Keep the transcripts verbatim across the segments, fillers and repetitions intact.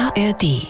A R D.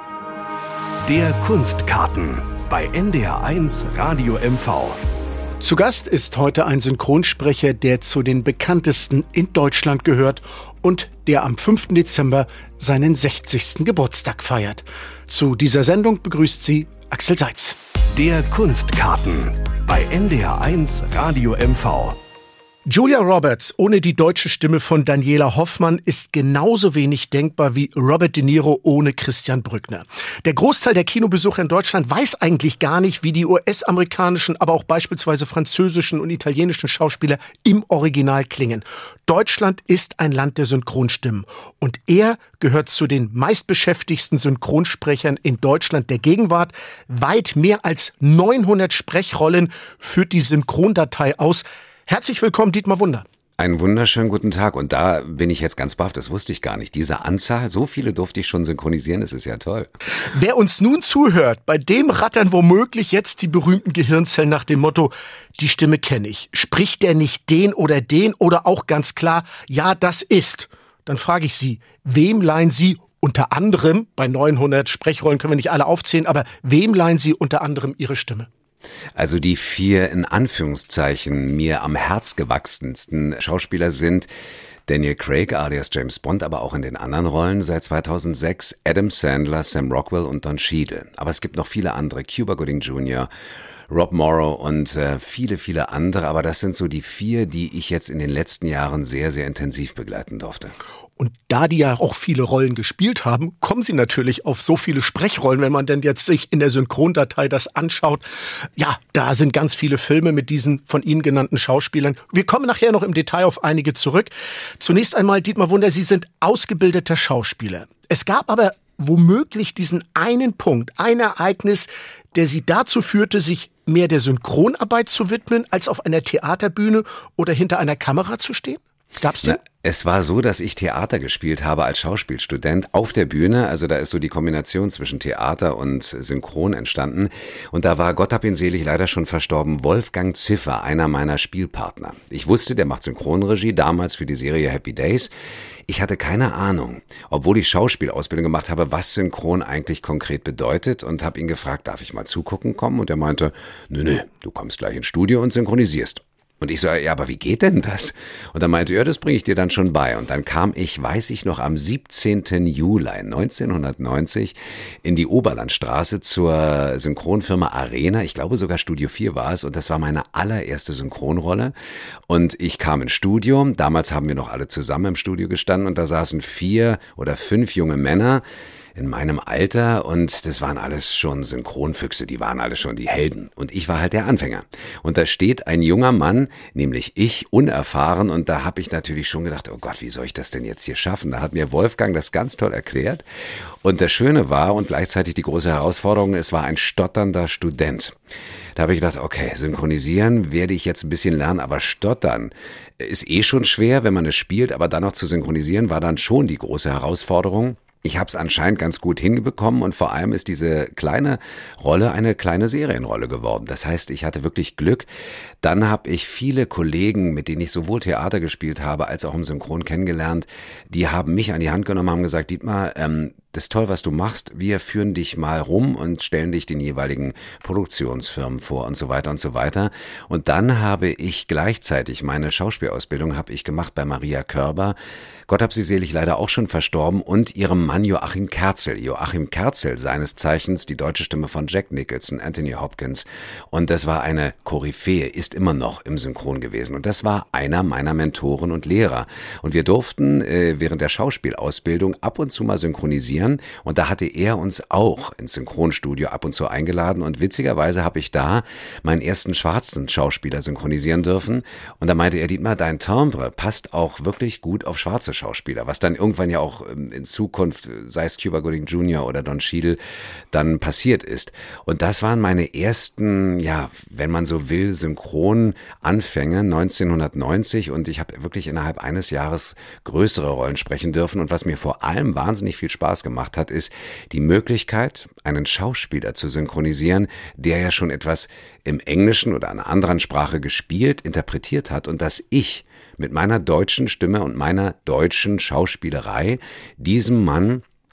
Der Kunstkarten bei N D R eins Radio M V. Zu Gast ist heute ein Synchronsprecher, der zu den bekanntesten in Deutschland gehört und der am fünften Dezember seinen sechzigsten Geburtstag feiert. Zu dieser Sendung begrüßt sie Axel Seitz. Der Kunstkarten bei N D R eins Radio M V. Julia Roberts ohne die deutsche Stimme von Daniela Hoffmann ist genauso wenig denkbar wie Robert De Niro ohne Christian Brückner. Der Großteil der Kinobesucher in Deutschland weiß eigentlich gar nicht, wie die U S-amerikanischen, aber auch beispielsweise französischen und italienischen Schauspieler im Original klingen. Deutschland ist ein Land der Synchronstimmen. Und er gehört zu den meistbeschäftigsten Synchronsprechern in Deutschland der Gegenwart. Weit mehr als neunhundert Sprechrollen führt die Synchrondatei aus. Herzlich willkommen, Dietmar Wunder. Einen wunderschönen guten Tag. Und da bin ich jetzt ganz baff, das wusste ich gar nicht. Diese Anzahl, so viele durfte ich schon synchronisieren, das ist ja toll. Wer uns nun zuhört, bei dem rattern womöglich jetzt die berühmten Gehirnzellen nach dem Motto, die Stimme kenne ich. Spricht der nicht den oder den oder auch ganz klar, ja, das ist. Dann frage ich Sie, wem leihen Sie unter anderem, bei neunhundert Sprechrollen können wir nicht alle aufzählen, aber wem leihen Sie unter anderem Ihre Stimme? Also die vier in Anführungszeichen mir am Herz gewachsensten Schauspieler sind Daniel Craig alias James Bond, aber auch in den anderen Rollen seit zweitausendsechs, Adam Sandler, Sam Rockwell und Don Cheadle. Aber es gibt noch viele andere, Cuba Gooding Junior, Rob Morrow und äh, viele, viele andere. Aber das sind so die vier, die ich jetzt in den letzten Jahren sehr, sehr intensiv begleiten durfte. Und da die ja auch viele Rollen gespielt haben, kommen sie natürlich auf so viele Sprechrollen, wenn man denn jetzt sich in der Synchrondatei das anschaut. Ja, da sind ganz viele Filme mit diesen von Ihnen genannten Schauspielern. Wir kommen nachher noch im Detail auf einige zurück. Zunächst einmal, Dietmar Wunder, Sie sind ausgebildeter Schauspieler. Es gab aber womöglich diesen einen Punkt, ein Ereignis, der Sie dazu führte, sich mehr der Synchronarbeit zu widmen, als auf einer Theaterbühne oder hinter einer Kamera zu stehen? Gab's den? Na, es war so, dass ich Theater gespielt habe als Schauspielstudent auf der Bühne. Also da ist so die Kombination zwischen Theater und Synchron entstanden. Und da war, Gott hab ihn selig, leider schon verstorben, Wolfgang Ziffer, einer meiner Spielpartner. Ich wusste, der macht Synchronregie, damals für die Serie Happy Days. Ich hatte keine Ahnung, obwohl ich Schauspielausbildung gemacht habe, was Synchron eigentlich konkret bedeutet und habe ihn gefragt, darf ich mal zugucken kommen? Und er meinte, nö, nö, du kommst gleich ins Studio und synchronisierst. Und ich so, ja, aber wie geht denn das? Und dann meinte er, ja, das bringe ich dir dann schon bei. Und dann kam ich, weiß ich noch, am siebzehnten Juli neunzehnhundertneunzig in die Oberlandstraße zur Synchronfirma Arena. Ich glaube sogar Studio vier war es. Und das war meine allererste Synchronrolle. Und ich kam ins Studio. Damals haben wir noch alle zusammen im Studio gestanden. Und da saßen vier oder fünf junge Männer in meinem Alter und das waren alles schon Synchronfüchse, die waren alle schon die Helden und ich war halt der Anfänger. Und da steht ein junger Mann, nämlich ich, unerfahren und da habe ich natürlich schon gedacht, oh Gott, wie soll ich das denn jetzt hier schaffen? Da hat mir Wolfgang das ganz toll erklärt und das Schöne war und gleichzeitig die große Herausforderung, es war ein stotternder Student. Da habe ich gedacht, okay, synchronisieren werde ich jetzt ein bisschen lernen, aber stottern ist eh schon schwer, wenn man es spielt, aber dann noch zu synchronisieren war dann schon die große Herausforderung. Ich habe es anscheinend ganz gut hinbekommen und vor allem ist diese kleine Rolle eine kleine Serienrolle geworden. Das heißt, ich hatte wirklich Glück. Dann habe ich viele Kollegen, mit denen ich sowohl Theater gespielt habe, als auch im Synchron kennengelernt. Die haben mich an die Hand genommen, haben gesagt, Dietmar, ähm, das ist toll, was du machst. Wir führen dich mal rum und stellen dich den jeweiligen Produktionsfirmen vor und so weiter und so weiter. Und dann habe ich gleichzeitig meine Schauspielausbildung habe ich gemacht bei Maria Körber. Gott hab sie selig, leider auch schon verstorben und ihrem Mann Joachim Kerzel. Joachim Kerzel, seines Zeichens die deutsche Stimme von Jack Nicholson, Anthony Hopkins. Und das war eine Koryphäe, ist immer noch im Synchron gewesen. Und das war einer meiner Mentoren und Lehrer. Und wir durften äh, während der Schauspielausbildung ab und zu mal synchronisieren. Und da hatte er uns auch ins Synchronstudio ab und zu eingeladen. Und witzigerweise habe ich da meinen ersten schwarzen Schauspieler synchronisieren dürfen. Und da meinte er, Dietmar, dein Timbre passt auch wirklich gut auf schwarze Schauspieler. Was dann irgendwann ja auch in Zukunft, sei es Cuba Gooding Junior oder Don Cheadle, dann passiert ist. Und das waren meine ersten, ja, wenn man so will, Synchronanfänge neunzehnhundertneunzig. Und ich habe wirklich innerhalb eines Jahres größere Rollen sprechen dürfen. Und was mir vor allem wahnsinnig viel Spaß gemacht gemacht hat, ist die Möglichkeit, einen Schauspieler zu synchronisieren, der ja schon etwas im Englischen oder einer anderen Sprache gespielt, interpretiert hat und dass ich mit meiner deutschen Stimme und meiner deutschen Schauspielerei diesem Mann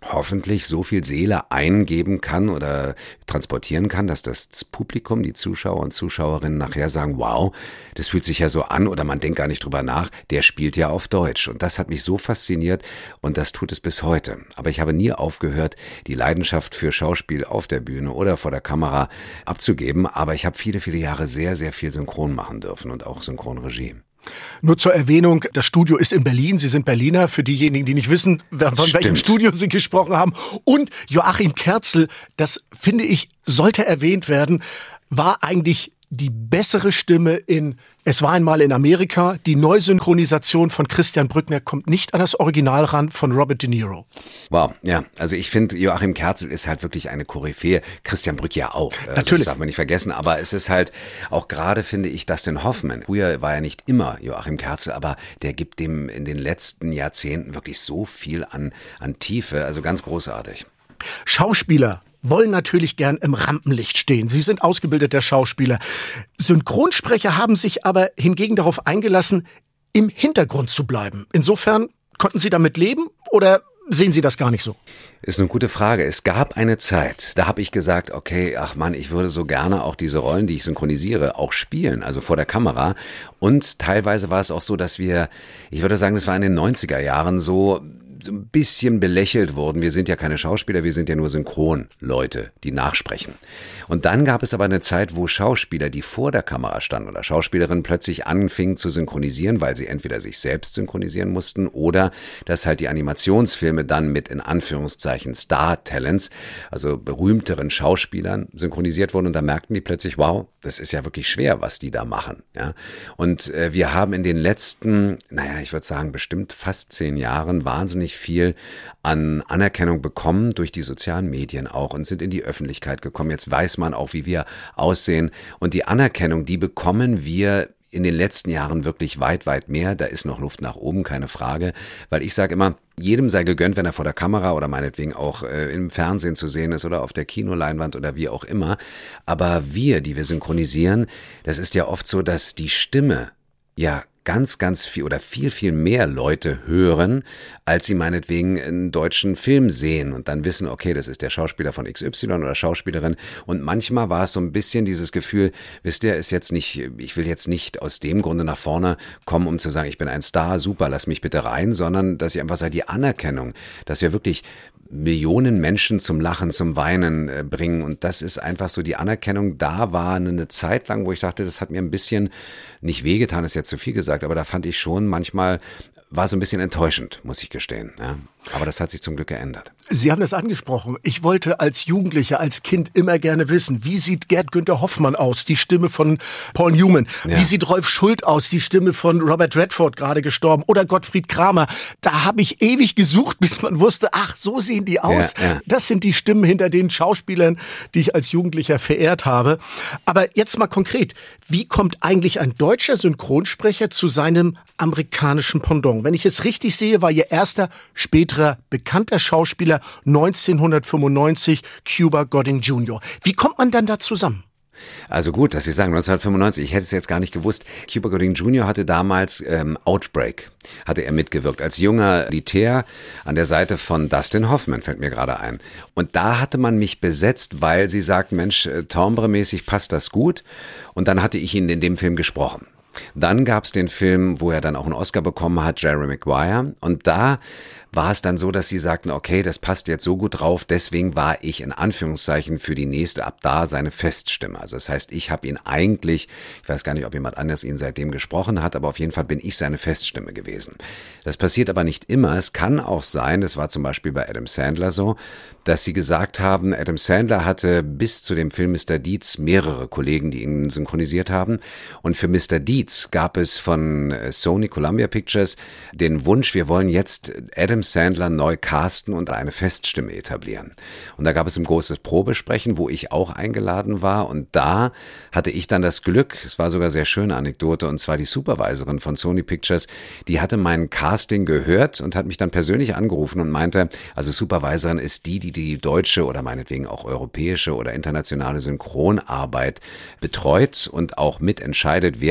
hoffentlich so viel Seele eingeben kann oder transportieren kann, dass das Publikum, die Zuschauer und Zuschauerinnen nachher sagen, wow, das fühlt sich ja so an oder man denkt gar nicht drüber nach, der spielt ja auf Deutsch. Und das hat mich so fasziniert und das tut es bis heute. Aber ich habe nie aufgehört, die Leidenschaft für Schauspiel auf der Bühne oder vor der Kamera abzugeben. Aber ich habe viele, viele Jahre sehr, sehr viel Synchron machen dürfen und auch Synchronregie. Nur zur Erwähnung, das Studio ist in Berlin. Sie sind Berliner, für diejenigen, die nicht wissen, von Stimmt. welchem Studio Sie gesprochen haben. Und Joachim Kerzel, das finde ich, sollte erwähnt werden, war eigentlich die bessere Stimme in Es war einmal in Amerika. Die Neusynchronisation von Christian Brückner kommt nicht an das Original ran von Robert De Niro. Wow, ja, also ich finde, Joachim Kerzel ist halt wirklich eine Koryphäe. Christian Brückner ja auch. Also Natürlich. Das darf man nicht vergessen. Aber es ist halt auch gerade, finde ich, Dustin Hoffman. Früher war ja nicht immer Joachim Kerzel, aber der gibt dem in den letzten Jahrzehnten wirklich so viel an, an Tiefe. Also ganz großartig. Schauspieler wollen natürlich gern im Rampenlicht stehen. Sie sind ausgebildeter Schauspieler. Synchronsprecher haben sich aber hingegen darauf eingelassen, im Hintergrund zu bleiben. Insofern, konnten Sie damit leben oder sehen Sie das gar nicht so? Ist eine gute Frage. Es gab eine Zeit, da habe ich gesagt, okay, ach Mann, ich würde so gerne auch diese Rollen, die ich synchronisiere, auch spielen, also vor der Kamera. Und teilweise war es auch so, dass wir, ich würde sagen, das war in den neunziger Jahren so, ein bisschen belächelt wurden. Wir sind ja keine Schauspieler, wir sind ja nur Synchronleute, die nachsprechen. Und dann gab es aber eine Zeit, wo Schauspieler, die vor der Kamera standen oder Schauspielerinnen plötzlich anfingen zu synchronisieren, weil sie entweder sich selbst synchronisieren mussten oder dass halt die Animationsfilme dann mit in Anführungszeichen Star-Talents, also berühmteren Schauspielern synchronisiert wurden und da merkten die plötzlich, wow, das ist ja wirklich schwer, was die da machen. Ja? Und äh, wir haben in den letzten, naja, ich würde sagen, bestimmt fast zehn Jahren wahnsinnig viel an Anerkennung bekommen, durch die sozialen Medien auch und sind in die Öffentlichkeit gekommen. Jetzt weiß man auch, wie wir aussehen und die Anerkennung, die bekommen wir in den letzten Jahren wirklich weit, weit mehr. Da ist noch Luft nach oben, keine Frage, weil ich sage immer, jedem sei gegönnt, wenn er vor der Kamera oder meinetwegen auch äh, im Fernsehen zu sehen ist oder auf der Kinoleinwand oder wie auch immer. Aber wir, die wir synchronisieren, das ist ja oft so, dass die Stimme ja ganz, ganz viel oder viel, viel mehr Leute hören, als sie meinetwegen einen deutschen Film sehen und dann wissen, okay, das ist der Schauspieler von X Y oder Schauspielerin. Und manchmal war es so ein bisschen dieses Gefühl, wisst ihr, ist jetzt nicht, ich will jetzt nicht aus dem Grunde nach vorne kommen, um zu sagen, ich bin ein Star, super, lass mich bitte rein, sondern dass ich einfach sage, die Anerkennung, dass wir wirklich Millionen Menschen zum Lachen, zum Weinen äh, bringen und das ist einfach so die Anerkennung. Da war eine Zeit lang, wo ich dachte, das hat mir ein bisschen nicht wehgetan, ist jetzt zu viel gesagt, aber da fand ich schon manchmal, war so ein bisschen enttäuschend, muss ich gestehen. Ja. Aber das hat sich zum Glück geändert. Sie haben das angesprochen. Ich wollte als Jugendlicher, als Kind immer gerne wissen, wie sieht Gerd Günther Hoffmann aus, die Stimme von Paul Newman? Ja. Wie sieht Rolf Schult aus, die Stimme von Robert Redford, gerade gestorben? Oder Gottfried Kramer? Da habe ich ewig gesucht, bis man wusste, ach, so sehen die aus. Ja, ja. Das sind die Stimmen hinter den Schauspielern, die ich als Jugendlicher verehrt habe. Aber jetzt mal konkret, wie kommt eigentlich ein deutscher Synchronsprecher zu seinem amerikanischen Pendant? Wenn ich es richtig sehe, war Ihr erster, späterer bekannter Schauspieler neunzehnhundertfünfundneunzig Cuba Gooding Junior Wie kommt man dann da zusammen? Also gut, dass Sie sagen neunzehnhundertfünfundneunzig, ich hätte es jetzt gar nicht gewusst. Cuba Gooding Junior hatte damals ähm, Outbreak, hatte er mitgewirkt, als junger Militär an der Seite von Dustin Hoffman, fällt mir gerade ein. Und da hatte man mich besetzt, weil sie sagten, Mensch, äh, Timbre-mäßig passt das gut. Und dann hatte ich ihn in dem Film gesprochen. Dann gab es den Film, wo er dann auch einen Oscar bekommen hat, Jerry Maguire. Und da war es dann so, dass sie sagten, okay, das passt jetzt so gut drauf, deswegen war ich in Anführungszeichen für die nächste ab da seine Feststimme. Also das heißt, ich habe ihn eigentlich, ich weiß gar nicht, ob jemand anders ihn seitdem gesprochen hat, aber auf jeden Fall bin ich seine Feststimme gewesen. Das passiert aber nicht immer. Es kann auch sein, das war zum Beispiel bei Adam Sandler so, dass sie gesagt haben, Adam Sandler hatte bis zu dem Film Mister Deeds mehrere Kollegen, die ihn synchronisiert haben. Und für Mister Deeds gab es von Sony Columbia Pictures den Wunsch, wir wollen jetzt Adam Sandler neu casten und eine Feststimme etablieren. Und da gab es ein großes Probesprechen, wo ich auch eingeladen war. Und da hatte ich dann das Glück, es war sogar eine sehr schöne Anekdote, und zwar die Supervisorin von Sony Pictures, die hatte mein Casting gehört und hat mich dann persönlich angerufen und meinte, also Supervisorin ist die, die die deutsche oder meinetwegen auch europäische oder internationale Synchronarbeit betreut und auch mitentscheidet, wer was macht.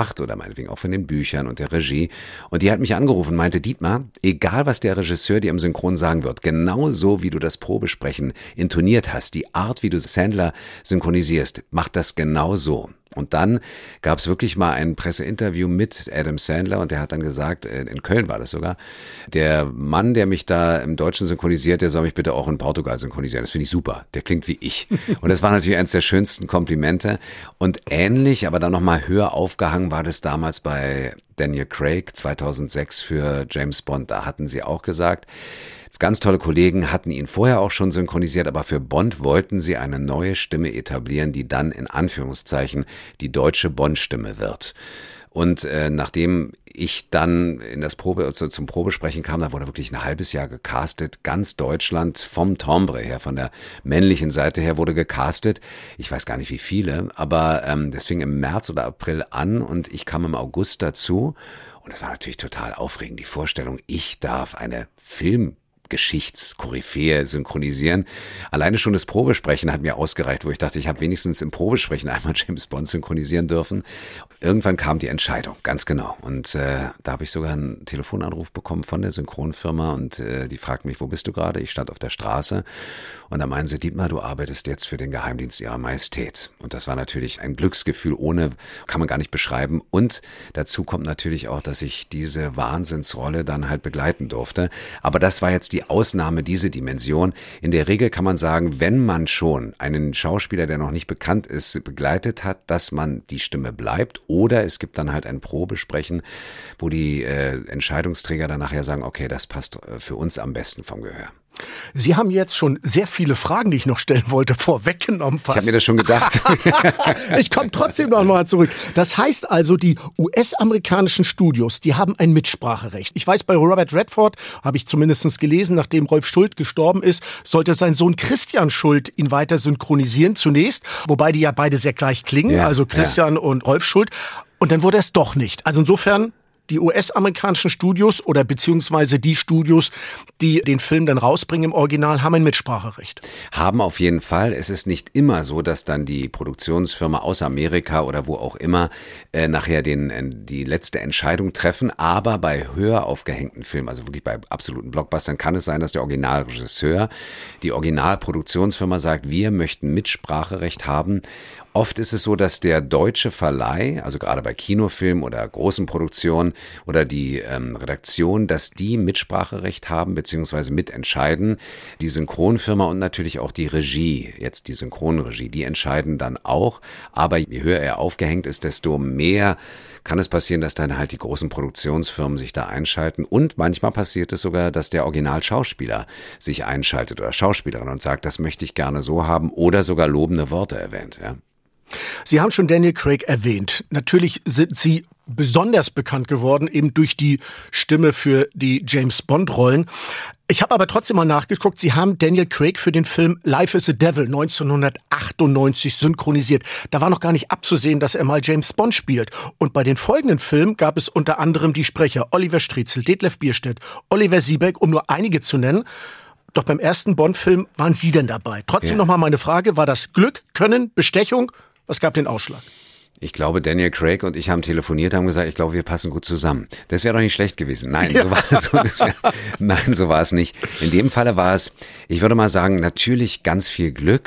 gemacht oder meinetwegen auch von den Büchern und der Regie. Und die hat mich angerufen und meinte, Dietmar, egal was der Regisseur dir im Synchron sagen wird, genau so wie du das Probesprechen intoniert hast, die Art, wie du Sandler synchronisierst, mach das genau so. Und dann gab es wirklich mal ein Presseinterview mit Adam Sandler und der hat dann gesagt, in Köln war das sogar, der Mann, der mich da im Deutschen synchronisiert, der soll mich bitte auch in Portugal synchronisieren. Das finde ich super. Der klingt wie ich. Und das war natürlich eines der schönsten Komplimente. Und ähnlich, aber dann nochmal höher aufgehangen war das damals bei Daniel Craig zweitausendsechs für James Bond. Da hatten sie auch gesagt, ganz tolle Kollegen hatten ihn vorher auch schon synchronisiert, aber für Bond wollten sie eine neue Stimme etablieren, die dann in Anführungszeichen die deutsche Bond-Stimme wird. Und äh, nachdem ich dann in das Probe, also zum Probesprechen kam, da wurde wirklich ein halbes Jahr gecastet, ganz Deutschland vom Timbre her, von der männlichen Seite her wurde gecastet. Ich weiß gar nicht wie viele, aber ähm, das fing im März oder April an und ich kam im August dazu. Und das war natürlich total aufregend, die Vorstellung, ich darf eine Film Geschichtskoryphäe synchronisieren. Alleine schon das Probesprechen hat mir ausgereicht, wo ich dachte, ich habe wenigstens im Probesprechen einmal James Bond synchronisieren dürfen. Irgendwann kam die Entscheidung, ganz genau. Und äh, da habe ich sogar einen Telefonanruf bekommen von der Synchronfirma und äh, die fragten mich, wo bist du gerade? Ich stand auf der Straße und da meinen sie, Dietmar, du arbeitest jetzt für den Geheimdienst ihrer Majestät. Und das war natürlich ein Glücksgefühl, ohne, kann man gar nicht beschreiben. Und dazu kommt natürlich auch, dass ich diese Wahnsinnsrolle dann halt begleiten durfte. Aber das war jetzt die Ausnahme, diese Dimension. In der Regel kann man sagen, wenn man schon einen Schauspieler, der noch nicht bekannt ist, begleitet hat, dass man die Stimme bleibt. Oder es gibt dann halt ein Probesprechen, wo die äh, Entscheidungsträger dann nachher sagen, okay, das passt äh, für uns am besten vom Gehör. Sie haben jetzt schon sehr viele Fragen, die ich noch stellen wollte, vorweggenommen fast. Ich habe mir das schon gedacht. Ich komme trotzdem noch mal zurück. Das heißt also, die U S-amerikanischen Studios, die haben ein Mitspracherecht. Ich weiß, bei Robert Redford, habe ich zumindest gelesen, nachdem Rolf Schuld gestorben ist, sollte sein Sohn Christian Schuld ihn weiter synchronisieren zunächst, wobei die ja beide sehr gleich klingen, ja, also Christian ja. und Rolf Schuld. Und dann wurde es doch nicht. Also insofern, die U S-amerikanischen Studios oder beziehungsweise die Studios, die den Film dann rausbringen im Original, haben ein Mitspracherecht. Haben auf jeden Fall. Es ist nicht immer so, dass dann die Produktionsfirma aus Amerika oder wo auch immer äh, nachher den, äh, die letzte Entscheidung treffen. Aber bei höher aufgehängten Filmen, also wirklich bei absoluten Blockbustern, kann es sein, dass der Originalregisseur, die Originalproduktionsfirma sagt, wir möchten Mitspracherecht haben. Oft ist es so, dass der deutsche Verleih, also gerade bei Kinofilmen oder großen Produktionen oder die ähm, Redaktion, dass die Mitspracherecht haben bzw. mitentscheiden. Die Synchronfirma und natürlich auch die Regie, jetzt die Synchronregie, die entscheiden dann auch. Aber je höher er aufgehängt ist, desto mehr kann es passieren, dass dann halt die großen Produktionsfirmen sich da einschalten. Und manchmal passiert es sogar, dass der Originalschauspieler sich einschaltet oder Schauspielerin und sagt, das möchte ich gerne so haben oder sogar lobende Worte erwähnt, ja. Sie haben schon Daniel Craig erwähnt. Natürlich sind Sie besonders bekannt geworden, eben durch die Stimme für die James-Bond-Rollen. Ich habe aber trotzdem mal nachgeguckt, Sie haben Daniel Craig für den Film Life is a Devil neunzehnhundertachtundneunzig synchronisiert. Da war noch gar nicht abzusehen, dass er mal James Bond spielt. Und bei den folgenden Filmen gab es unter anderem die Sprecher Oliver Striezel, Detlef Bierstedt, Oliver Siebeck, um nur einige zu nennen. Doch beim ersten Bond-Film waren Sie denn dabei. Trotzdem ja. Nochmal meine Frage, war das Glück, Können, Bestechung? Was gab den Ausschlag? Ich glaube, Daniel Craig und ich haben telefoniert, haben gesagt, ich glaube, wir passen gut zusammen. Das wäre doch nicht schlecht gewesen. Nein, ja. so war es, so, das wär, nein, so war es nicht. In dem Falle war es, ich würde mal sagen, natürlich ganz viel Glück.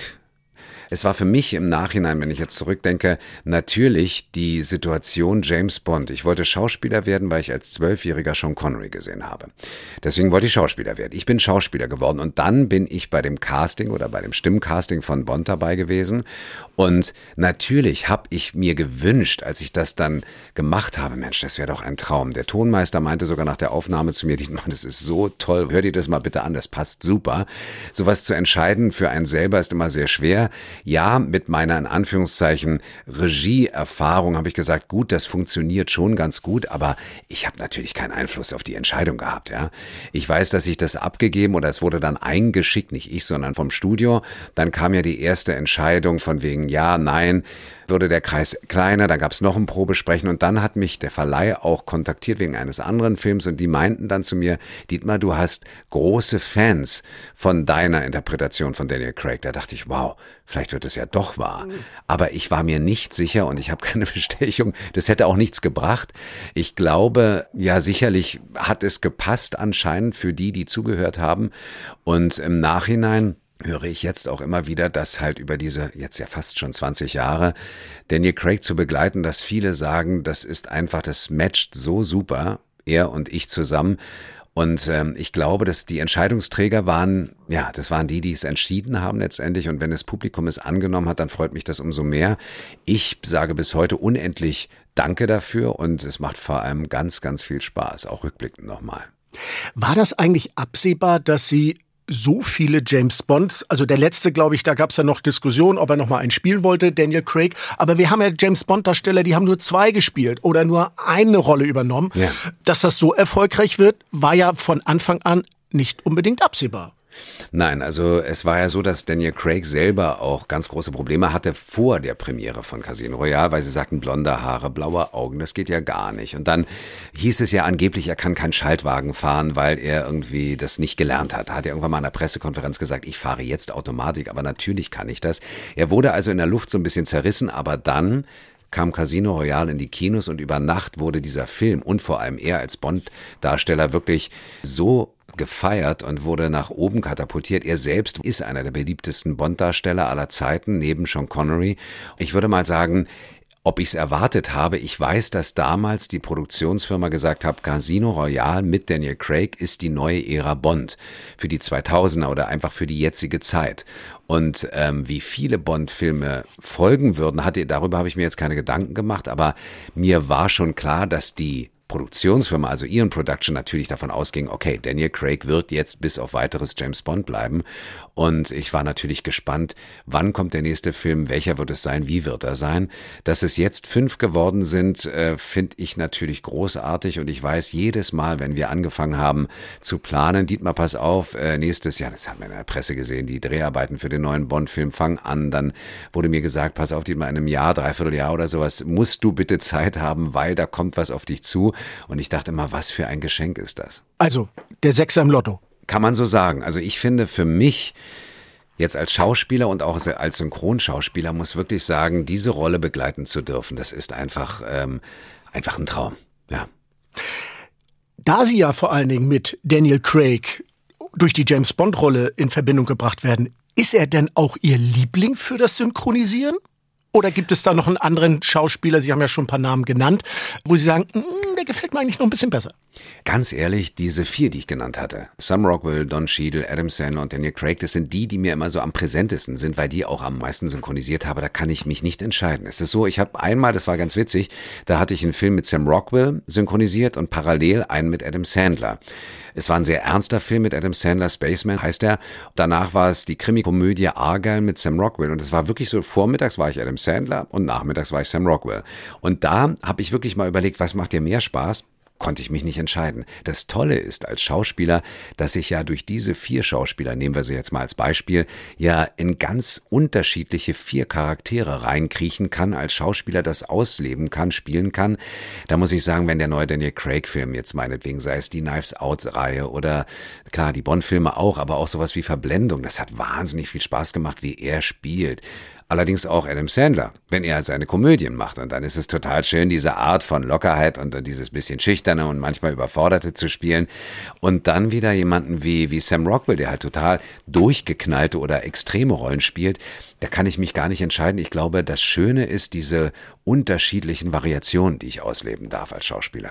Es war für mich im Nachhinein, wenn ich jetzt zurückdenke, natürlich die Situation James Bond. Ich wollte Schauspieler werden, weil ich als Zwölfjähriger Sean Connery gesehen habe. Deswegen wollte ich Schauspieler werden. Ich bin Schauspieler geworden und dann bin ich bei dem Casting oder bei dem Stimmcasting von Bond dabei gewesen. Und natürlich habe ich mir gewünscht, als ich das dann gemacht habe, Mensch, das wäre doch ein Traum. Der Tonmeister meinte sogar nach der Aufnahme zu mir, Dietmar, das ist so toll, hör dir das mal bitte an, das passt super. Sowas zu entscheiden für einen selber ist immer sehr schwer. Ja, mit meiner in Anführungszeichen Regieerfahrung habe ich gesagt, gut, das funktioniert schon ganz gut, aber ich habe natürlich keinen Einfluss auf die Entscheidung gehabt. Ja, ich weiß, dass ich das abgegeben oder es wurde dann eingeschickt, nicht ich, sondern vom Studio. Dann kam ja die erste Entscheidung von wegen ja, nein, wurde der Kreis kleiner, dann gab es noch ein Probesprechen und dann hat mich der Verleih auch kontaktiert wegen eines anderen Films und die meinten dann zu mir, Dietmar, du hast große Fans von deiner Interpretation von Daniel Craig. Da dachte ich, wow, vielleicht vielleicht wird es ja doch wahr. Aber ich war mir nicht sicher und ich habe keine Bestechung. Das hätte auch nichts gebracht. Ich glaube, ja, sicherlich hat es gepasst anscheinend für die, die zugehört haben. Und im Nachhinein höre ich jetzt auch immer wieder, dass halt über diese, jetzt ja fast schon zwanzig Jahre, Daniel Craig zu begleiten, dass viele sagen, das ist einfach, das matcht so super, er und ich zusammen. Und ähm, ich glaube, dass die Entscheidungsträger waren, ja, das waren die, die es entschieden haben letztendlich. Und wenn das Publikum es angenommen hat, dann freut mich das umso mehr. Ich sage bis heute unendlich Danke dafür und es macht vor allem ganz, ganz viel Spaß, auch rückblickend nochmal. War das eigentlich absehbar, dass Sie so viele James Bond, also der letzte, glaube ich, da gab es ja noch Diskussionen, ob er noch mal einen spielen wollte, Daniel Craig, aber wir haben ja James Bond-Darsteller, die haben nur zwei gespielt oder nur eine Rolle übernommen. Ja. Dass das so erfolgreich wird, war ja von Anfang an nicht unbedingt absehbar. Nein, also es war ja so, dass Daniel Craig selber auch ganz große Probleme hatte vor der Premiere von Casino Royale, weil sie sagten, blonde Haare, blaue Augen, das geht ja gar nicht. Und dann hieß es ja angeblich, er kann keinen Schaltwagen fahren, weil er irgendwie das nicht gelernt hat. Hat er irgendwann mal in einer Pressekonferenz gesagt, ich fahre jetzt Automatik, aber natürlich kann ich das. Er wurde also in der Luft so ein bisschen zerrissen, aber dann kam Casino Royale in die Kinos und über Nacht wurde dieser Film und vor allem er als Bond-Darsteller wirklich so gefeiert und wurde nach oben katapultiert. Er selbst ist einer der beliebtesten Bond-Darsteller aller Zeiten, neben Sean Connery. Ich würde mal sagen, ob ich es erwartet habe, ich weiß, dass damals die Produktionsfirma gesagt hat, Casino Royale mit Daniel Craig ist die neue Ära Bond für die zweitausender oder einfach für die jetzige Zeit. Und ähm, wie viele Bond-Filme folgen würden, hatte, darüber habe ich mir jetzt keine Gedanken gemacht, aber mir war schon klar, dass die Produktionsfirma, also Eon Production, natürlich davon ausging, okay, Daniel Craig wird jetzt bis auf weiteres James Bond bleiben. Und ich war natürlich gespannt, wann kommt der nächste Film, welcher wird es sein, wie wird er sein. Dass es jetzt fünf geworden sind, äh, finde ich natürlich großartig. Und ich weiß jedes Mal, wenn wir angefangen haben zu planen, Dietmar, pass auf, äh, nächstes Jahr, das haben wir in der Presse gesehen, die Dreharbeiten für den neuen Bond-Film fangen an. Dann wurde mir gesagt, pass auf, Dietmar, in einem Jahr, Dreivierteljahr oder sowas, musst du bitte Zeit haben, weil da kommt was auf dich zu. Und ich dachte immer, was für ein Geschenk ist das? Also, der Sechser im Lotto. Kann man so sagen. Also ich finde für mich jetzt als Schauspieler und auch als Synchronschauspieler muss wirklich sagen, diese Rolle begleiten zu dürfen, das ist einfach, ähm, einfach ein Traum. Ja. Da Sie ja vor allen Dingen mit Daniel Craig durch die James-Bond-Rolle in Verbindung gebracht werden, ist er denn auch Ihr Liebling für das Synchronisieren? Oder gibt es da noch einen anderen Schauspieler, Sie haben ja schon ein paar Namen genannt, wo Sie sagen, der gefällt mir eigentlich noch ein bisschen besser? Ganz ehrlich, diese vier, die ich genannt hatte, Sam Rockwell, Don Cheadle, Adam Sandler und Daniel Craig, das sind die, die mir immer so am präsentesten sind, weil die auch am meisten synchronisiert habe. Da kann ich mich nicht entscheiden. Es ist so, ich habe einmal, das war ganz witzig, da hatte ich einen Film mit Sam Rockwell synchronisiert und parallel einen mit Adam Sandler. Es war ein sehr ernster Film mit Adam Sandler, Spaceman heißt er. Danach war es die Krimi-Komödie Argyle mit Sam Rockwell. Und es war wirklich so, vormittags war ich Adam Sandler und nachmittags war ich Sam Rockwell. Und da habe ich wirklich mal überlegt, was macht dir mehr Spaß? Konnte ich mich nicht entscheiden. Das Tolle ist als Schauspieler, dass ich ja durch diese vier Schauspieler, nehmen wir sie jetzt mal als Beispiel, ja in ganz unterschiedliche vier Charaktere reinkriechen kann, als Schauspieler das ausleben kann, spielen kann. Da muss ich sagen, wenn der neue Daniel Craig-Film jetzt meinetwegen, sei es die Knives Out-Reihe oder klar, die Bond-Filme auch, aber auch sowas wie Verblendung, das hat wahnsinnig viel Spaß gemacht, wie er spielt. Allerdings auch Adam Sandler, wenn er seine Komödien macht. Und dann ist es total schön, diese Art von Lockerheit und dieses bisschen Schüchterne und manchmal Überforderte zu spielen. Und dann wieder jemanden wie, wie Sam Rockwell, der halt total durchgeknallte oder extreme Rollen spielt. Da kann ich mich gar nicht entscheiden. Ich glaube, das Schöne ist diese unterschiedlichen Variationen, die ich ausleben darf als Schauspieler.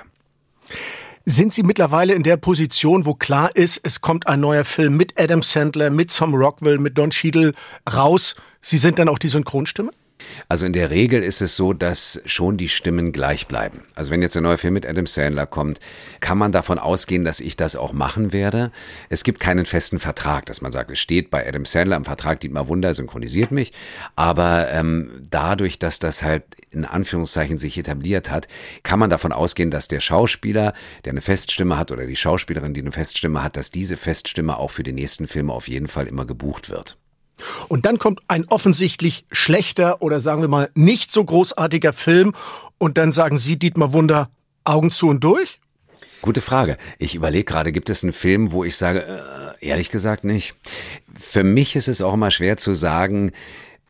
Sind Sie mittlerweile in der Position, wo klar ist, es kommt ein neuer Film mit Adam Sandler, mit Sam Rockwell, mit Don Cheadle raus? Sie sind dann auch die Synchronstimme? Also in der Regel ist es so, dass schon die Stimmen gleich bleiben. Also wenn jetzt ein neuer Film mit Adam Sandler kommt, kann man davon ausgehen, dass ich das auch machen werde. Es gibt keinen festen Vertrag, dass man sagt, es steht bei Adam Sandler im Vertrag, Dietmar Wunder synchronisiert mich. Aber ähm, dadurch, dass das halt in Anführungszeichen sich etabliert hat, kann man davon ausgehen, dass der Schauspieler, der eine Feststimme hat oder die Schauspielerin, die eine Feststimme hat, dass diese Feststimme auch für die nächsten Filme auf jeden Fall immer gebucht wird. Und dann kommt ein offensichtlich schlechter oder sagen wir mal nicht so großartiger Film und dann sagen Sie, Dietmar Wunder, Augen zu und durch? Gute Frage. Ich überlege gerade, gibt es einen Film, wo ich sage, äh, ehrlich gesagt nicht. Für mich ist es auch immer schwer zu sagen,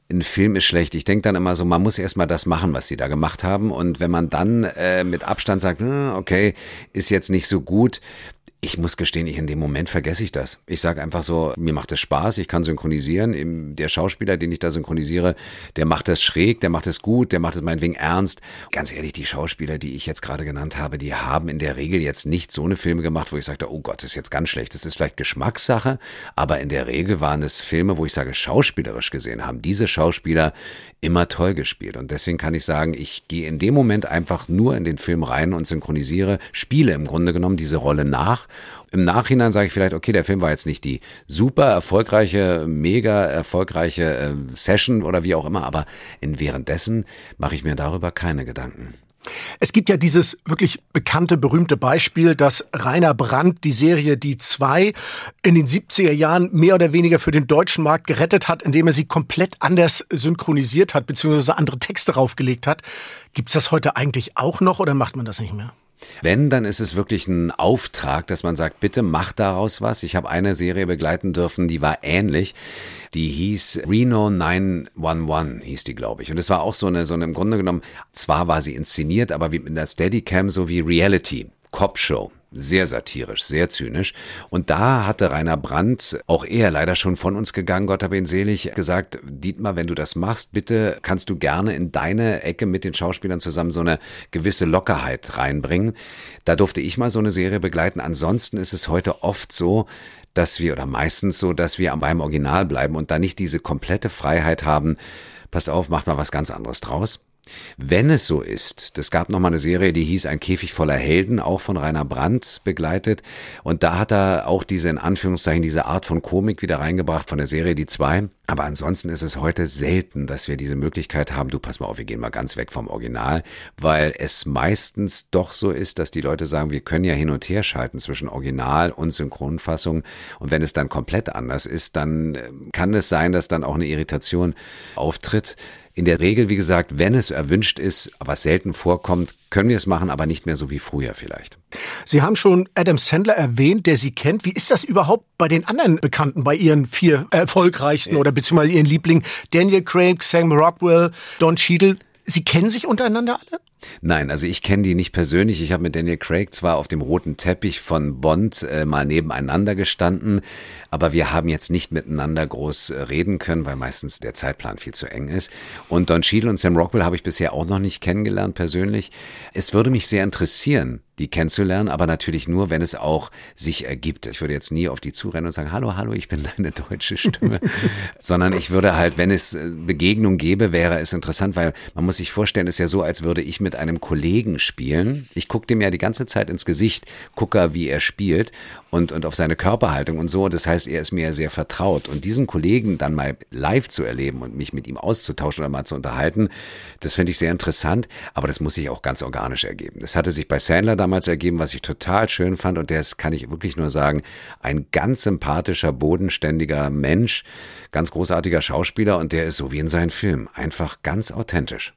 ein Film ist schlecht. Ich denke dann immer so, man muss erstmal das machen, was sie da gemacht haben. Und wenn man dann äh, mit Abstand sagt, okay, ist jetzt nicht so gut, ich muss gestehen, ich in dem Moment vergesse ich das. Ich sage einfach so, mir macht es Spaß, ich kann synchronisieren. Der Schauspieler, den ich da synchronisiere, der macht das schräg, der macht es gut, der macht es meinetwegen ernst. Ganz ehrlich, die Schauspieler, die ich jetzt gerade genannt habe, die haben in der Regel jetzt nicht so eine Filme gemacht, wo ich sagte, oh Gott, das ist jetzt ganz schlecht. Das ist vielleicht Geschmackssache, aber in der Regel waren es Filme, wo ich sage, schauspielerisch gesehen haben diese Schauspieler immer toll gespielt. Und deswegen kann ich sagen, ich gehe in dem Moment einfach nur in den Film rein und synchronisiere, spiele im Grunde genommen diese Rolle nach. Im Nachhinein sage ich vielleicht, okay, der Film war jetzt nicht die super erfolgreiche, mega erfolgreiche äh, Session oder wie auch immer, aber in währenddessen mache ich mir darüber keine Gedanken. Es gibt ja dieses wirklich bekannte, berühmte Beispiel, dass Rainer Brandt die Serie Die Zwei in den siebziger Jahren mehr oder weniger für den deutschen Markt gerettet hat, indem er sie komplett anders synchronisiert hat, beziehungsweise andere Texte draufgelegt hat. Gibt's das heute eigentlich auch noch oder macht man das nicht mehr? Wenn, dann ist es wirklich ein Auftrag, dass man sagt, bitte mach daraus was. Ich habe eine Serie begleiten dürfen, die war ähnlich. Die hieß Reno neun eins eins, hieß die, glaube ich. Und es war auch so eine, so eine, im Grunde genommen, zwar war sie inszeniert, aber wie mit der Steadicam, so wie Reality, Cop-Show. Sehr satirisch, sehr zynisch. Und da hatte Rainer Brandt, auch er leider schon von uns gegangen, Gott hab ihn selig, gesagt, Dietmar, wenn du das machst, bitte kannst du gerne in deine Ecke mit den Schauspielern zusammen so eine gewisse Lockerheit reinbringen. Da durfte ich mal so eine Serie begleiten. Ansonsten ist es heute oft so, dass wir, oder meistens so, dass wir beim Original bleiben und da nicht diese komplette Freiheit haben. Passt auf, macht mal was ganz anderes draus. Wenn es so ist, es gab noch mal eine Serie, die hieß Ein Käfig voller Helden, auch von Rainer Brandt begleitet. Und da hat er auch diese, in Anführungszeichen, diese Art von Komik wieder reingebracht von der Serie Die Zwei. Aber ansonsten ist es heute selten, dass wir diese Möglichkeit haben, du pass mal auf, wir gehen mal ganz weg vom Original, weil es meistens doch so ist, dass die Leute sagen, wir können ja hin und her schalten zwischen Original und Synchronfassung. Und wenn es dann komplett anders ist, dann kann es sein, dass dann auch eine Irritation auftritt. In der Regel, wie gesagt, wenn es erwünscht ist, was selten vorkommt, können wir es machen, aber nicht mehr so wie früher vielleicht. Sie haben schon Adam Sandler erwähnt, der Sie kennt. Wie ist das überhaupt bei den anderen Bekannten, bei Ihren vier erfolgreichsten oder beziehungsweise Ihren Lieblingen? Daniel Craig, Sam Rockwell, Don Cheadle. Sie kennen sich untereinander alle? Nein, also ich kenne die nicht persönlich. Ich habe mit Daniel Craig zwar auf dem roten Teppich von Bond äh, mal nebeneinander gestanden, aber wir haben jetzt nicht miteinander groß äh, reden können, weil meistens der Zeitplan viel zu eng ist. Und Don Cheadle und Sam Rockwell habe ich bisher auch noch nicht kennengelernt persönlich. Es würde mich sehr interessieren, die kennenzulernen, aber natürlich nur, wenn es auch sich ergibt. Ich würde jetzt nie auf die zurennen und sagen, hallo, hallo, ich bin deine deutsche Stimme, sondern ich würde halt, wenn es Begegnung gäbe, wäre es interessant, weil man muss sich vorstellen, es ist ja so, als würde ich mit einem Kollegen spielen. Ich gucke dem ja die ganze Zeit ins Gesicht, gucke, wie er spielt und, und auf seine Körperhaltung und so. Das heißt, er ist mir ja sehr vertraut. Und diesen Kollegen dann mal live zu erleben und mich mit ihm auszutauschen oder mal zu unterhalten, das finde ich sehr interessant, aber das muss sich auch ganz organisch ergeben. Das hatte sich bei Sandler damals ergeben, was ich total schön fand, und der ist, kann ich wirklich nur sagen, ein ganz sympathischer, bodenständiger Mensch, ganz großartiger Schauspieler, und der ist so wie in seinen Filmen, einfach ganz authentisch.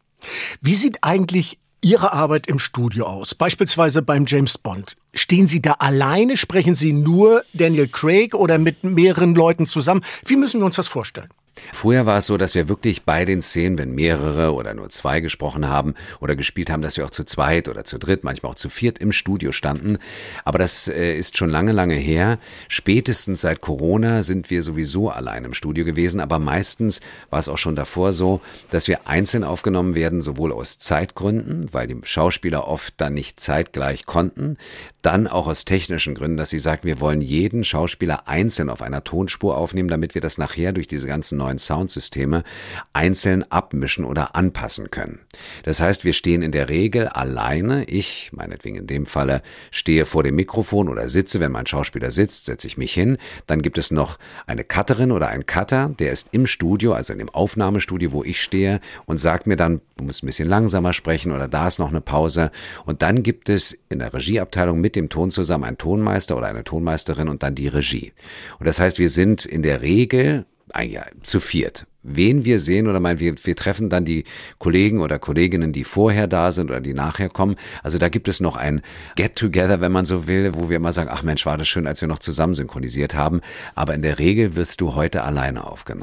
Wie sieht eigentlich Ihre Arbeit im Studio aus? Beispielsweise beim James Bond. Stehen Sie da alleine? Sprechen Sie nur Daniel Craig oder mit mehreren Leuten zusammen? Wie müssen wir uns das vorstellen? Früher war es so, dass wir wirklich bei den Szenen, wenn mehrere oder nur zwei gesprochen haben oder gespielt haben, dass wir auch zu zweit oder zu dritt, manchmal auch zu viert im Studio standen. Aber das äh, ist schon lange, lange her. Spätestens seit Corona sind wir sowieso allein im Studio gewesen. Aber meistens war es auch schon davor so, dass wir einzeln aufgenommen werden, sowohl aus Zeitgründen, weil die Schauspieler oft dann nicht zeitgleich konnten, dann auch aus technischen Gründen, dass sie sagten, wir wollen jeden Schauspieler einzeln auf einer Tonspur aufnehmen, damit wir das nachher durch diese ganzen neuen Soundsysteme einzeln abmischen oder anpassen können. Das heißt, wir stehen in der Regel alleine. Ich, meinetwegen in dem Falle, stehe vor dem Mikrofon oder sitze, wenn mein Schauspieler sitzt, setze ich mich hin. Dann gibt es noch eine Cutterin oder einen Cutter, der ist im Studio, also in dem Aufnahmestudio, wo ich stehe, und sagt mir dann, du musst ein bisschen langsamer sprechen oder da ist noch eine Pause. Und dann gibt es in der Regieabteilung mit dem Ton zusammen einen Tonmeister oder eine Tonmeisterin und dann die Regie. Und das heißt, wir sind in der Regel ja, zu viert. Wen wir sehen oder meinen, wir, wir treffen dann die Kollegen oder Kolleginnen, die vorher da sind oder die nachher kommen. Also da gibt es noch ein Get-Together, wenn man so will, wo wir immer sagen, ach Mensch, war das schön, als wir noch zusammen synchronisiert haben. Aber in der Regel wirst du heute alleine aufgenommen.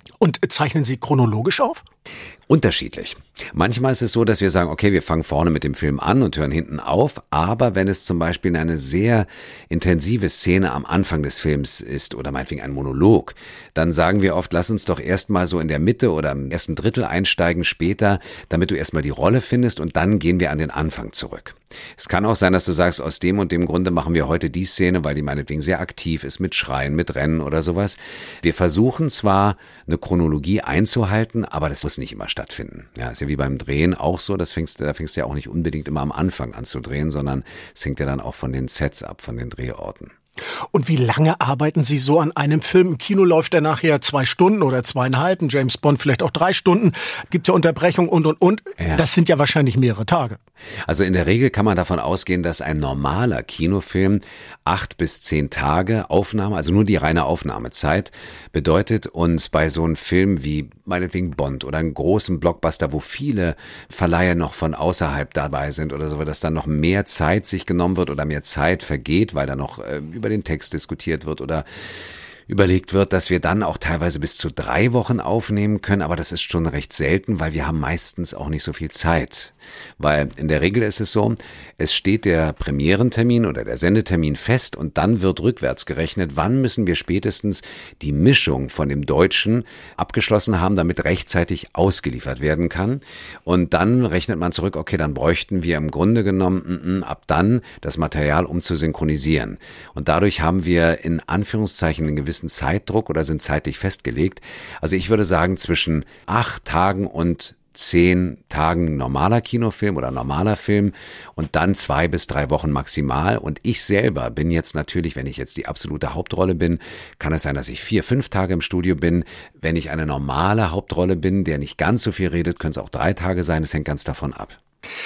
Und zeichnen Sie chronologisch auf? Unterschiedlich. Manchmal ist es so, dass wir sagen, okay, wir fangen vorne mit dem Film an und hören hinten auf, aber wenn es zum Beispiel eine sehr intensive Szene am Anfang des Films ist oder meinetwegen ein Monolog, dann sagen wir oft, lass uns doch erstmal so in der Mitte oder im ersten Drittel einsteigen später, damit du erstmal die Rolle findest und dann gehen wir an den Anfang zurück. Es kann auch sein, dass du sagst, aus dem und dem Grunde machen wir heute die Szene, weil die meinetwegen sehr aktiv ist mit Schreien, mit Rennen oder sowas. Wir versuchen zwar eine Chronologie einzuhalten, aber das muss nicht immer stattfinden. Ja, ist ja wie beim Drehen auch so, das fängst, da fängst du ja auch nicht unbedingt immer am Anfang an zu drehen, sondern es hängt ja dann auch von den Sets ab, von den Drehorten. Und wie lange arbeiten Sie so an einem Film? Im Kino läuft der nachher zwei Stunden oder zweieinhalb, ein James Bond vielleicht auch drei Stunden, gibt ja Unterbrechung und, und, und. Ja. Das sind ja wahrscheinlich mehrere Tage. Also in der Regel kann man davon ausgehen, dass ein normaler Kinofilm acht bis zehn Tage Aufnahme, also nur die reine Aufnahmezeit bedeutet. Und bei so einem Film wie meinetwegen Bond oder einem großen Blockbuster, wo viele Verleiher noch von außerhalb dabei sind oder so, dass dann noch mehr Zeit sich genommen wird oder mehr Zeit vergeht, weil da noch äh, über den Text diskutiert wird oder überlegt wird, dass wir dann auch teilweise bis zu drei Wochen aufnehmen können, aber das ist schon recht selten, weil wir haben meistens auch nicht so viel Zeit. Weil in der Regel ist es so, es steht der Premierentermin oder der Sendetermin fest und dann wird rückwärts gerechnet, wann müssen wir spätestens die Mischung von dem Deutschen abgeschlossen haben, damit rechtzeitig ausgeliefert werden kann. Und dann rechnet man zurück, okay, dann bräuchten wir im Grunde genommen m -m, ab dann das Material, um zu synchronisieren. Und dadurch haben wir in Anführungszeichen einen gewissen Zeitdruck oder sind zeitlich festgelegt. Also ich würde sagen, zwischen acht Tagen und zehn Tagen normaler Kinofilm oder normaler Film und dann zwei bis drei Wochen maximal. Und ich selber bin jetzt natürlich, wenn ich jetzt die absolute Hauptrolle bin, kann es sein, dass ich vier, fünf Tage im Studio bin. Wenn ich eine normale Hauptrolle bin, der nicht ganz so viel redet, können es auch drei Tage sein. Es hängt ganz davon ab.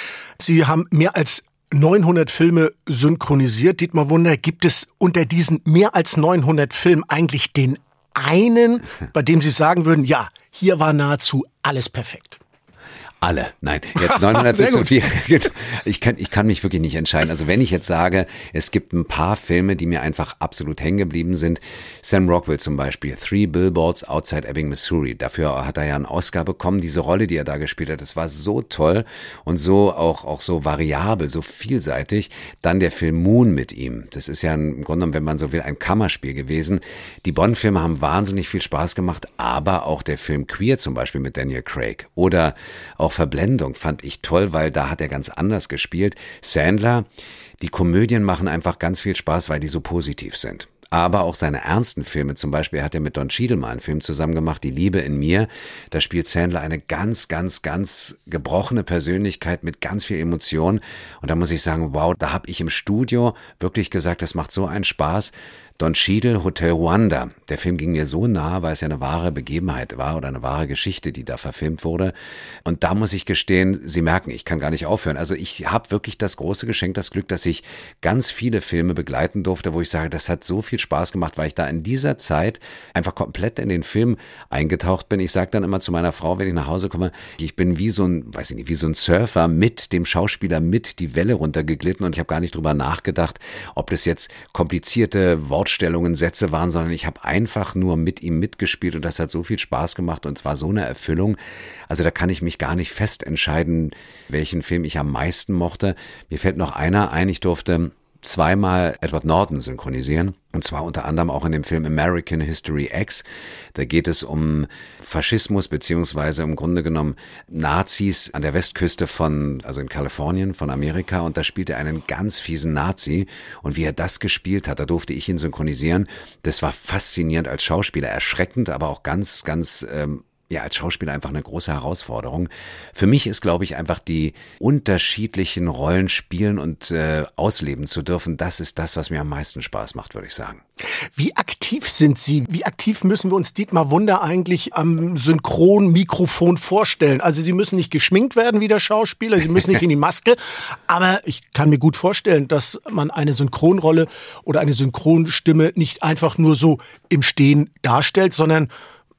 Sie haben mehr als neunhundert Filme synchronisiert. Dietmar Wunder, gibt es unter diesen mehr als neunhundert Filmen eigentlich den einen, bei dem Sie sagen würden, ja, hier war nahezu alles perfekt? Alle, nein, jetzt neunhundert sind zu viel. Ich kann, ich kann mich wirklich nicht entscheiden. Also wenn ich jetzt sage, es gibt ein paar Filme, die mir einfach absolut hängen geblieben sind. Sam Rockwell zum Beispiel, Three Billboards Outside Ebbing, Missouri. Dafür hat er ja einen Oscar bekommen. Diese Rolle, die er da gespielt hat, das war so toll und so auch, auch so variabel, so vielseitig. Dann der Film Moon mit ihm. Das ist ja im Grunde genommen, wenn man so will, ein Kammerspiel gewesen. Die Bond-Filme haben wahnsinnig viel Spaß gemacht, aber auch der Film Queer zum Beispiel mit Daniel Craig oder auch Verblendung fand ich toll, weil da hat er ganz anders gespielt. Sandler, die Komödien machen einfach ganz viel Spaß, weil die so positiv sind. Aber auch seine ernsten Filme, zum Beispiel hat er mit Don Cheadle mal einen Film zusammen gemacht, Die Liebe in mir. Da spielt Sandler eine ganz, ganz, ganz gebrochene Persönlichkeit mit ganz viel Emotion. Und da muss ich sagen, wow, da habe ich im Studio wirklich gesagt, das macht so einen Spaß. Don Cheadle, Hotel Rwanda. Der Film ging mir so nah, weil es ja eine wahre Begebenheit war oder eine wahre Geschichte, die da verfilmt wurde. Und da muss ich gestehen, Sie merken, ich kann gar nicht aufhören. Also ich habe wirklich das große Geschenk, das Glück, dass ich ganz viele Filme begleiten durfte, wo ich sage, das hat so viel Spaß gemacht, weil ich da in dieser Zeit einfach komplett in den Film eingetaucht bin. Ich sage dann immer zu meiner Frau, wenn ich nach Hause komme, ich bin wie so ein, weiß ich nicht, wie so ein Surfer mit dem Schauspieler mit die Welle runtergeglitten und ich habe gar nicht drüber nachgedacht, ob das jetzt komplizierte Worte Wortstellungen, Sätze waren, sondern ich habe einfach nur mit ihm mitgespielt und das hat so viel Spaß gemacht und es war so eine Erfüllung. Also da kann ich mich gar nicht fest entscheiden, welchen Film ich am meisten mochte. Mir fällt noch einer ein, ich durfte zweimal Edward Norton synchronisieren. Und zwar unter anderem auch in dem Film American History X. Da geht es um Faschismus beziehungsweise im Grunde genommen Nazis an der Westküste von, also in Kalifornien von Amerika. Und da spielt er einen ganz fiesen Nazi. Und wie er das gespielt hat, da durfte ich ihn synchronisieren. Das war faszinierend als Schauspieler, erschreckend, aber auch ganz, ganz ähm, ja, als Schauspieler einfach eine große Herausforderung. Für mich ist, glaube ich, einfach die unterschiedlichen Rollen spielen und äh, ausleben zu dürfen, das ist das, was mir am meisten Spaß macht, würde ich sagen. Wie aktiv sind Sie? Wie aktiv müssen wir uns Dietmar Wunder eigentlich am Synchronmikrofon vorstellen? Also Sie müssen nicht geschminkt werden wie der Schauspieler, Sie müssen nicht in die Maske, aber ich kann mir gut vorstellen, dass man eine Synchronrolle oder eine Synchronstimme nicht einfach nur so im Stehen darstellt, sondern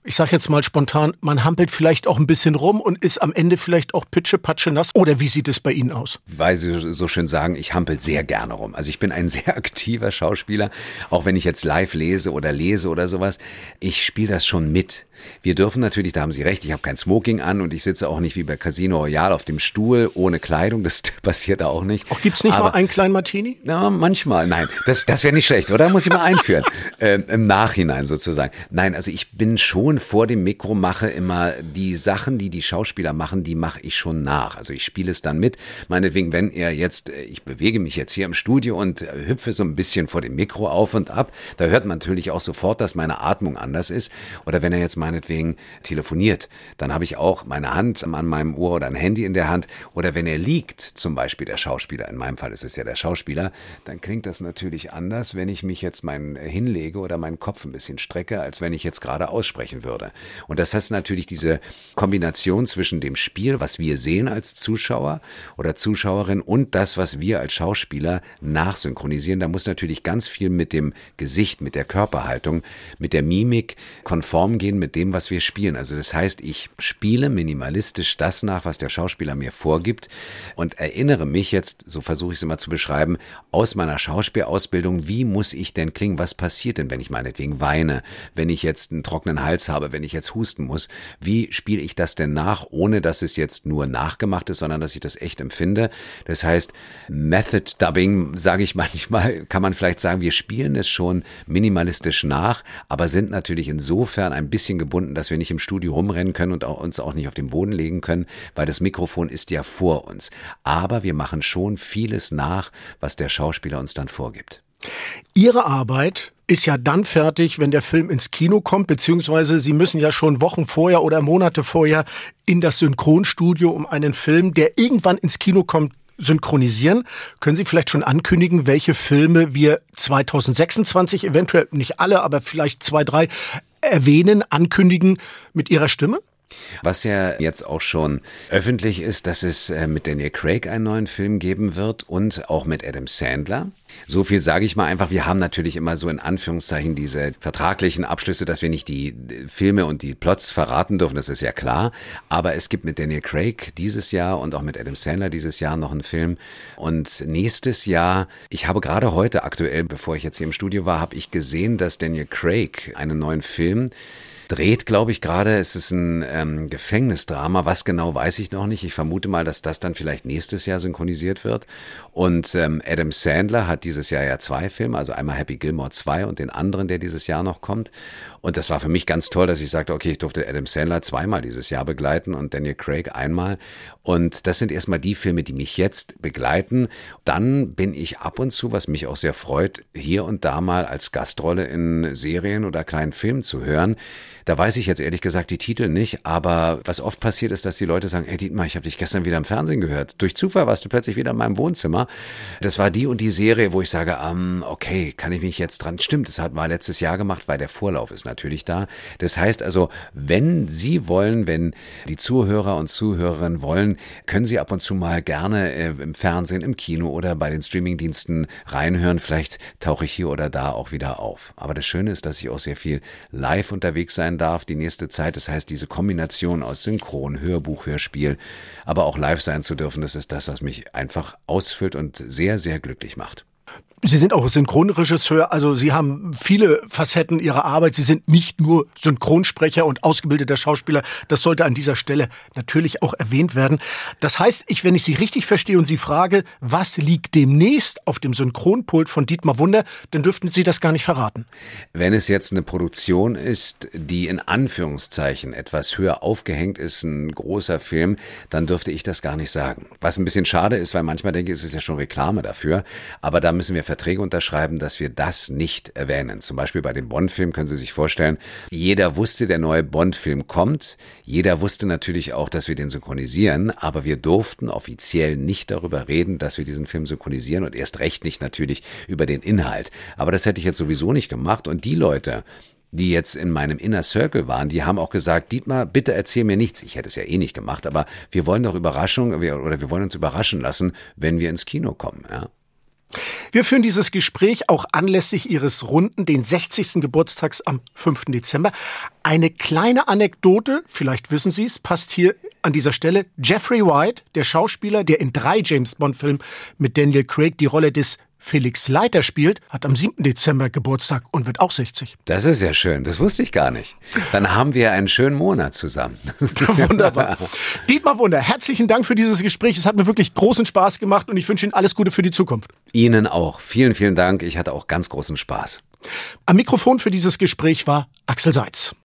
ich sag jetzt mal spontan, man hampelt vielleicht auch ein bisschen rum und ist am Ende vielleicht auch pitschepatsche nass? Oder wie sieht es bei Ihnen aus? Weil Sie so schön sagen, ich hampel sehr gerne rum. Also ich bin ein sehr aktiver Schauspieler, auch wenn ich jetzt live lese oder lese oder sowas. Ich spiele das schon mit. Wir dürfen natürlich, da haben Sie recht, ich habe kein Smoking an und ich sitze auch nicht wie bei Casino Royale auf dem Stuhl ohne Kleidung. Das passiert da auch nicht. Auch gibt's nicht Aber, mal einen kleinen Martini? Na, manchmal. Nein, das, das wäre nicht schlecht, oder? Muss ich mal einführen. äh, Im Nachhinein sozusagen. Nein, also ich bin schon vor dem Mikro, mache immer die Sachen, die die Schauspieler machen, die mache ich schon nach. Also ich spiele es dann mit. Meinetwegen, wenn er jetzt, ich bewege mich jetzt hier im Studio und hüpfe so ein bisschen vor dem Mikro auf und ab, da hört man natürlich auch sofort, dass meine Atmung anders ist. Oder wenn er jetzt meinetwegen telefoniert, dann habe ich auch meine Hand an meinem Ohr oder ein Handy in der Hand. Oder wenn er liegt, zum Beispiel der Schauspieler, in meinem Fall ist es ja der Schauspieler, dann klingt das natürlich anders, wenn ich mich jetzt meinen hinlege oder meinen Kopf ein bisschen strecke, als wenn ich jetzt gerade aussprechen würde. Und das heißt natürlich diese Kombination zwischen dem Spiel, was wir sehen als Zuschauer oder Zuschauerin und das, was wir als Schauspieler nachsynchronisieren. Da muss natürlich ganz viel mit dem Gesicht, mit der Körperhaltung, mit der Mimik konform gehen mit dem, was wir spielen. Also das heißt, ich spiele minimalistisch das nach, was der Schauspieler mir vorgibt und erinnere mich jetzt, so versuche ich es immer zu beschreiben, aus meiner Schauspielausbildung, wie muss ich denn klingen, was passiert denn, wenn ich meinetwegen weine, wenn ich jetzt einen trockenen Hals habe, wenn ich jetzt husten muss, wie spiele ich das denn nach, ohne dass es jetzt nur nachgemacht ist, sondern dass ich das echt empfinde. Das heißt, Method Dubbing, sage ich manchmal, kann man vielleicht sagen, wir spielen es schon minimalistisch nach, aber sind natürlich insofern ein bisschen gebunden, dass wir nicht im Studio rumrennen können und auch, uns auch nicht auf den Boden legen können, weil das Mikrofon ist ja vor uns. Aber wir machen schon vieles nach, was der Schauspieler uns dann vorgibt. Ihre Arbeit ist ja dann fertig, wenn der Film ins Kino kommt, beziehungsweise Sie müssen ja schon Wochen vorher oder Monate vorher in das Synchronstudio, um einen Film, der irgendwann ins Kino kommt, synchronisieren. Können Sie vielleicht schon ankündigen, welche Filme wir zwanzig sechsundzwanzig, eventuell nicht alle, aber vielleicht zwei, drei, erwähnen, ankündigen mit Ihrer Stimme? Was ja jetzt auch schon öffentlich ist, dass es mit Daniel Craig einen neuen Film geben wird und auch mit Adam Sandler. So viel sage ich mal einfach, wir haben natürlich immer so in Anführungszeichen diese vertraglichen Abschlüsse, dass wir nicht die Filme und die Plots verraten dürfen, das ist ja klar. Aber es gibt mit Daniel Craig dieses Jahr und auch mit Adam Sandler dieses Jahr noch einen Film. Und nächstes Jahr, ich habe gerade heute aktuell, bevor ich jetzt hier im Studio war, habe ich gesehen, dass Daniel Craig einen neuen Film dreht, glaube ich, gerade. Es ist ein ähm, Gefängnisdrama. Was genau, weiß ich noch nicht. Ich vermute mal, dass das dann vielleicht nächstes Jahr synchronisiert wird. Und ähm, Adam Sandler hat dieses Jahr ja zwei Filme, also einmal Happy Gilmore zwei und den anderen, der dieses Jahr noch kommt. Und das war für mich ganz toll, dass ich sagte, okay, ich durfte Adam Sandler zweimal dieses Jahr begleiten und Daniel Craig einmal. Und das sind erstmal die Filme, die mich jetzt begleiten. Dann bin ich ab und zu, was mich auch sehr freut, hier und da mal als Gastrolle in Serien oder kleinen Filmen zu hören. Da weiß ich jetzt ehrlich gesagt die Titel nicht, aber was oft passiert ist, dass die Leute sagen, ey Dietmar, ich habe dich gestern wieder im Fernsehen gehört. Durch Zufall warst du plötzlich wieder in meinem Wohnzimmer. Das war die und die Serie, wo ich sage, um, okay, kann ich mich jetzt dran... Stimmt, das hat man letztes Jahr gemacht, weil der Vorlauf ist natürlich da. Das heißt also, wenn Sie wollen, wenn die Zuhörer und Zuhörerinnen wollen, können Sie ab und zu mal gerne äh, im Fernsehen, im Kino oder bei den Streamingdiensten reinhören. Vielleicht tauche ich hier oder da auch wieder auf. Aber das Schöne ist, dass ich auch sehr viel live unterwegs sein darf die nächste Zeit. Das heißt, diese Kombination aus Synchron, Hörbuch, Hörspiel, aber auch live sein zu dürfen, das ist das, was mich einfach ausfüllt und sehr, sehr glücklich macht. Sie sind auch Synchronregisseur, also Sie haben viele Facetten Ihrer Arbeit. Sie sind nicht nur Synchronsprecher und ausgebildeter Schauspieler. Das sollte an dieser Stelle natürlich auch erwähnt werden. Das heißt, ich, wenn ich Sie richtig verstehe und Sie frage, was liegt demnächst auf dem Synchronpult von Dietmar Wunder, dann dürften Sie das gar nicht verraten. Wenn es jetzt eine Produktion ist, die in Anführungszeichen etwas höher aufgehängt ist, ein großer Film, dann dürfte ich das gar nicht sagen. Was ein bisschen schade ist, weil manchmal denke ich, es ist ja schon Reklame dafür, aber da müssen wir Verträge unterschreiben, dass wir das nicht erwähnen. Zum Beispiel bei dem Bond-Film können Sie sich vorstellen, jeder wusste, der neue Bond-Film kommt. Jeder wusste natürlich auch, dass wir den synchronisieren, aber wir durften offiziell nicht darüber reden, dass wir diesen Film synchronisieren und erst recht nicht natürlich über den Inhalt. Aber das hätte ich jetzt sowieso nicht gemacht und die Leute, die jetzt in meinem Inner Circle waren, die haben auch gesagt, Dietmar, bitte erzähl mir nichts. Ich hätte es ja eh nicht gemacht, aber wir wollen doch Überraschung oder wir wollen uns überraschen lassen, wenn wir ins Kino kommen, ja. Wir führen dieses Gespräch auch anlässlich Ihres runden, den sechzigsten Geburtstags am fünften Dezember. Eine kleine Anekdote, vielleicht wissen Sie es, passt hier an dieser Stelle. Jeffrey White, der Schauspieler, der in drei James-Bond-Filmen mit Daniel Craig die Rolle des Felix Leiter spielt, hat am siebten Dezember Geburtstag und wird auch sechzig. Das ist ja schön, das wusste ich gar nicht. Dann haben wir einen schönen Monat zusammen. Wunderbar. Dietmar Wunder, herzlichen Dank für dieses Gespräch. Es hat mir wirklich großen Spaß gemacht und ich wünsche Ihnen alles Gute für die Zukunft. Ihnen auch. Vielen, vielen Dank. Ich hatte auch ganz großen Spaß. Am Mikrofon für dieses Gespräch war Axel Seitz.